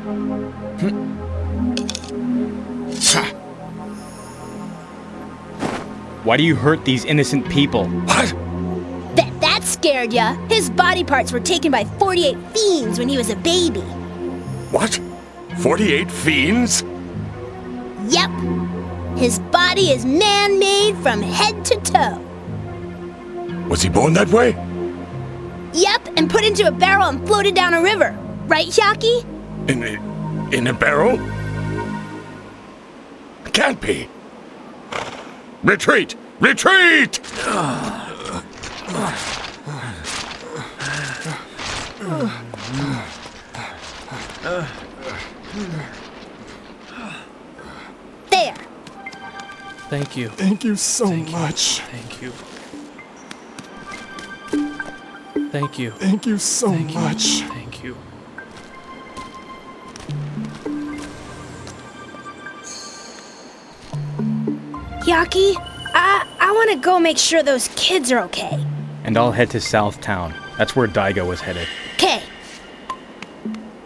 Why do you hurt these innocent people? What? That scared ya. His body parts were taken by 48 fiends when he was a baby. What? 48 fiends? Yep. His body is man-made from head to toe. Was he born that way? Yep, and put into a barrel and floated down a river. Right, Hyaki? In a barrel? Can't be. Retreat! Retreat! There. Thank you. Thank you so much. Thank you. Thank you. Thank you so much. Thank you. Hyaki, I want to go make sure those kids are okay. And I'll head to South Town. That's where Daigo was headed. Okay.